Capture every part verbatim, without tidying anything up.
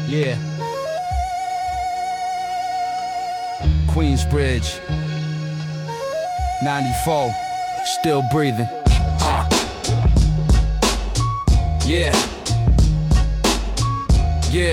Yeah. Queensbridge. ninety-four. Still breathing. Uh. Yeah. Yeah.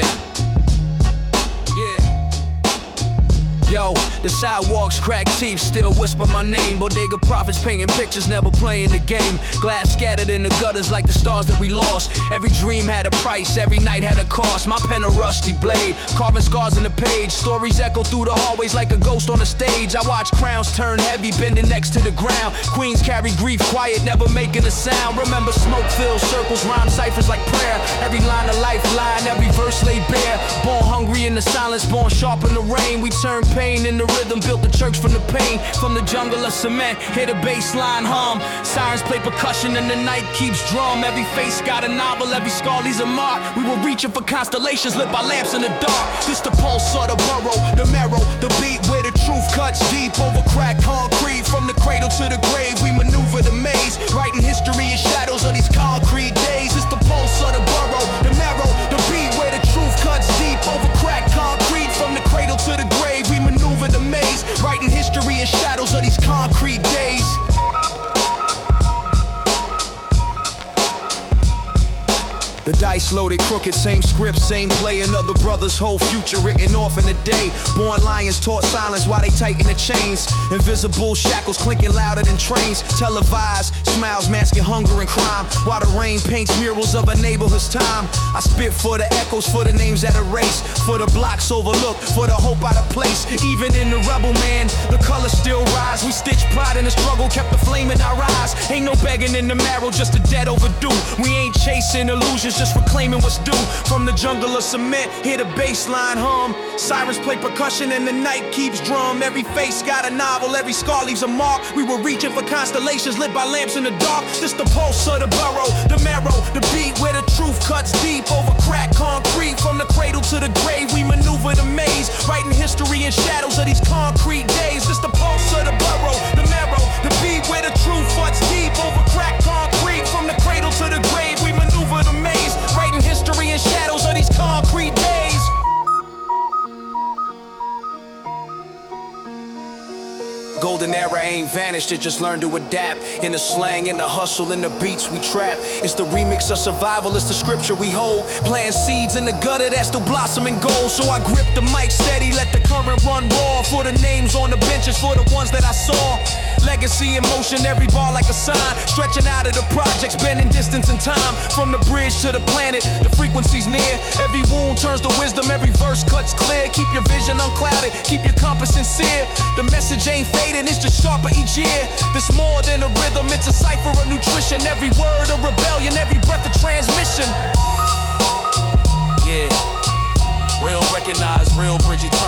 Yo, the sidewalks crack teeth, still whisper my name. Bodega prophets painting pictures, never playing the game. Glass scattered in the gutters like the stars that we lost. Every dream had a price, every night had a cost. My pen a rusty blade, carving scars in the page. Stories echo through the hallways like a ghost on a stage. I watch crowns turn heavy, bending next to the ground. Queens carry grief quiet, never making a sound. Remember smoke-filled circles, rhyme ciphers like prayer. Every line a lifeline, every verse laid bare. Born hungry in the silence, born sharp in the rain. We turn pain in the rhythm, built the church from the pain. From the jungle of cement, hear the bass line hum. Sirens play percussion and the night keeps drum. Every face got a novel, every scar leaves a mark. We were reaching for constellations lit by lamps in the dark. This the pulse of the burrow, the marrow, the beat where the truth cuts deep over cracked concrete. From the cradle to the grave, we maneuver the maze, writing history in shadows of these concrete days. It's the pulse of the burrow, the marrow, the beat where the truth cuts deep over cracked concrete. From the cradle to the grave, we maneuver the maze, writing history in shadows of these concrete days. The dice loaded crooked, same script, same play. Another brother's whole future written off in a day. Born lions taught silence while they tighten the chains. Invisible shackles clinking louder than trains. Televised smiles masking hunger and crime, while the rain paints murals of a neighborhood's time. I spit for the echoes, for the names that erase, for the blocks overlooked, for the hope out of place. Even in the rebel man, the colors still rise. We stitch pride in the struggle, kept the flame in our eyes. Ain't no begging in the marrow, just a debt overdue. We ain't chasing illusions, just reclaiming what's due. From the jungle of cement, hear the bass line hum. Sirens play percussion and the night keeps drum. Every face got a novel, every scar leaves a mark. We were reaching for constellations lit by lamps in the dark. This the pulse of the burrow, the marrow, the beat where the truth cuts deep over cracked concrete. From the cradle to the grave, we maneuver the maze, writing history in shadows of these concrete days. This the pulse of the burrow, the marrow, the beat where the truth cuts deep over cracked concrete. From the cradle to the grave, we maneuver the maze, writing history in shadows of these concrete days. Golden era ain't vanished, it just learned to adapt. In the slang, in the hustle, in the beats we trap. It's the remix of survival, it's the scripture we hold. Plant seeds in the gutter that still blossom in gold. So I grip the mic steady, let the current run raw. For the names on the benches, for the ones that I saw. Legacy in motion, every bar like a sign. Stretching out of the projects, bending distance and time. From the bridge to the planet, the frequency's near. Every wound turns to wisdom, every verse cuts clear. Keep your vision unclouded, keep your compass sincere. The message ain't fading, it's just sharper each year. This more than a rhythm, it's a cipher of nutrition. Every word a rebellion, every breath a transmission. Yeah, real recognize, real bridge eternal.